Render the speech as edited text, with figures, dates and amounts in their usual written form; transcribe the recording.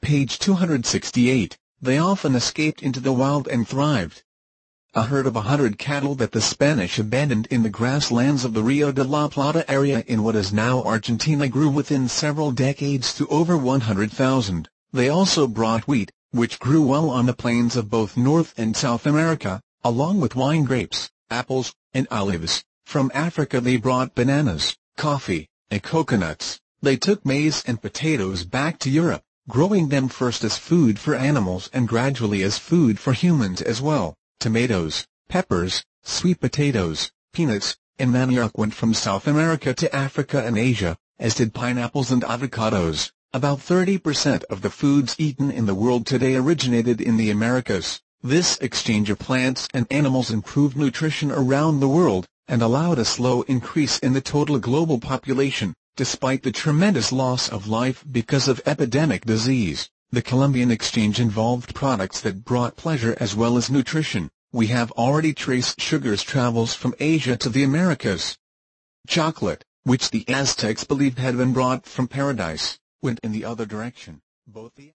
Page 268. They often escaped into the wild and thrived. A herd of 100 cattle that the Spanish abandoned in the grasslands of the Rio de la Plata area in what is now Argentina grew within several decades to over 100,000. They also brought wheat, which grew well on the plains of both North and South America, along with wine, grapes, apples, and olives. From Africa they brought bananas, coffee, and coconuts. They took maize and potatoes back to Europe, growing them first as food for animals and gradually as food for humans as well. Tomatoes, peppers, sweet potatoes, peanuts, and manioc went from South America to Africa and Asia, as did pineapples and avocados. About 30% of the foods eaten in the world today originated in the Americas. This exchange of plants and animals improved nutrition around the world, and allowed a slow increase in the total global population, despite the tremendous loss of life because of epidemic disease. The Columbian exchange involved products that brought pleasure as well as nutrition. We have already traced sugar's travels from Asia to the Americas. Chocolate, which the Aztecs believed had been brought from paradise, went in the other direction. Both the